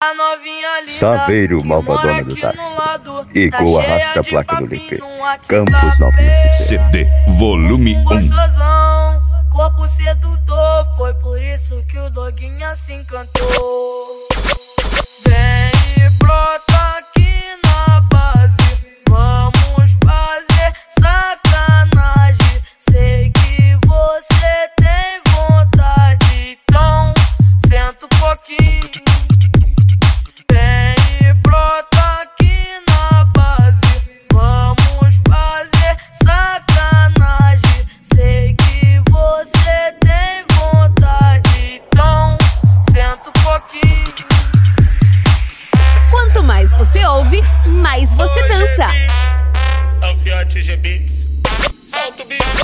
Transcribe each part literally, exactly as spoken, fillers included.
Saveiro, malvadona do táxi. Igor arrasta a placa do L P. Campos Novos C D, volume um. Corpo sedutor, foi por isso que o doguinha se encantou. Vem e brota aqui na base, vamos fazer sacanagem. Sei que você tem vontade, então senta um pouquinho. Vem e brota aqui na base, vamos fazer sacanagem. Sei que você tem vontade, então senta um pouquinho. Quanto mais você ouve, mais você dança. É o Fiote G Beats. Solta o beat.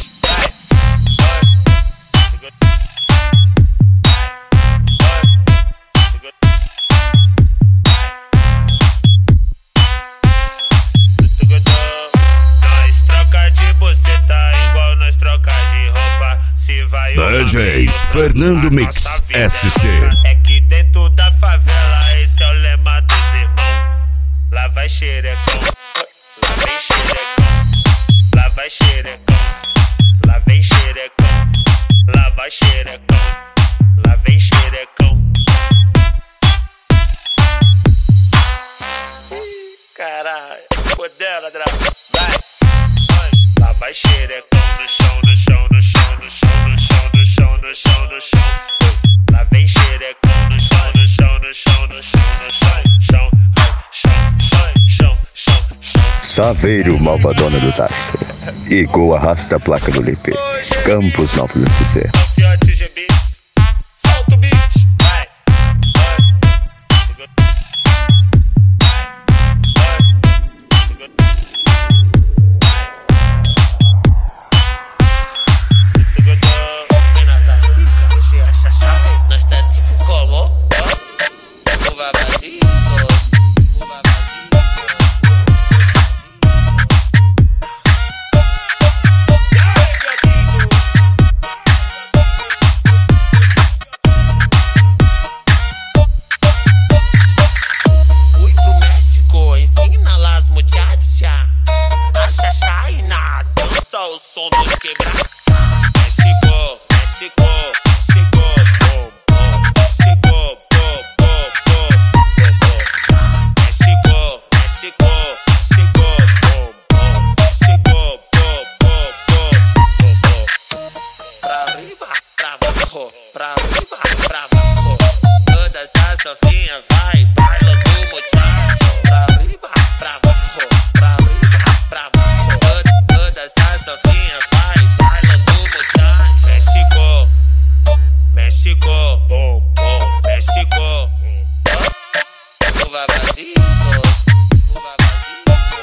Nós troca de buceta igual nós troca de roupa. Se vai D J Fernando Mix S C. É que dentro da favela esse é o lema dos irmãos. Lá vai xerecão, lá vem xerecão, lá vai xerecão, lá vem xerecão, lá vai xerecão, lá vem xerecão. Caralho, podela, drama, vai, vai. Lá vai xerecão no chão, no chão, no chão, no chão, no chão, no chão, no chão, no chão. Lá vem xerecão no chão, no chão, no chão, no chão, no chão, chão, chão, chão, chão, chão. Saveiro, malvadona do táxi. Igor arrasta a placa do L P. Campos Novos S C. Fiote G Beats. Solta o beat. Vai. Nós tá tipo como? Uva vazio. Uva vazio. Fui pro México, ensina las muchachas a chachar e na dança o som dos quebrados. México, México, México, bom, bom. México, bom, bom, bom, bom. México, México, México, bom, bom. México, bom, bom, bom, bom, bom. Pra arriba, pra abaixo, pra arriba, pra abaixo. Todas as novinhas vai, baila do muchacho. Pra arriba, pra abaixo, pra arriba, pra abaixo. Todas as novinhas vai, baila do muchacho. México, México, bom, bom, México. Uva vazio, uva vazio.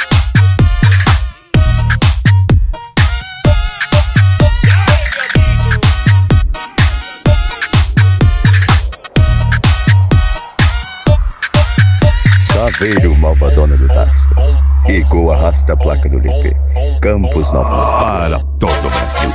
Saveiro, malvadona do táxi. Igor arrasta a placa do L P. Campos Novos S C. Para todo o Brasil.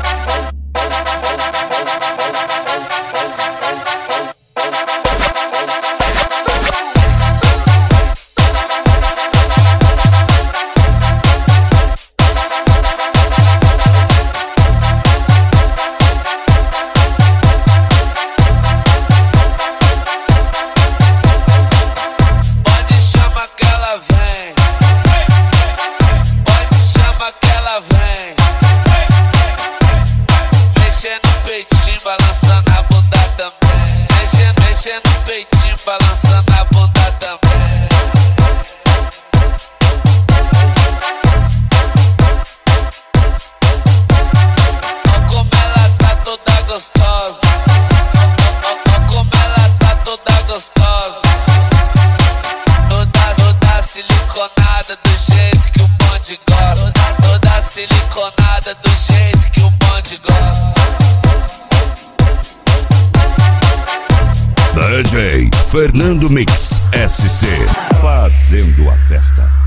Pode chamar que ela vem. Pode chamar que ela vem. Mexendo no peitinho, balançando a bunda também. Mexendo, mexendo no peitinho, balançando a bunda também. Olha como ela tá toda gostosa. Olha como ela tá toda gostosa. Toda, toda siliconada do jeito que o bonde gosta. Toda, toda siliconada do jeito que o bonde gosta. D J Fernando Mix S C. Fazendo a festa.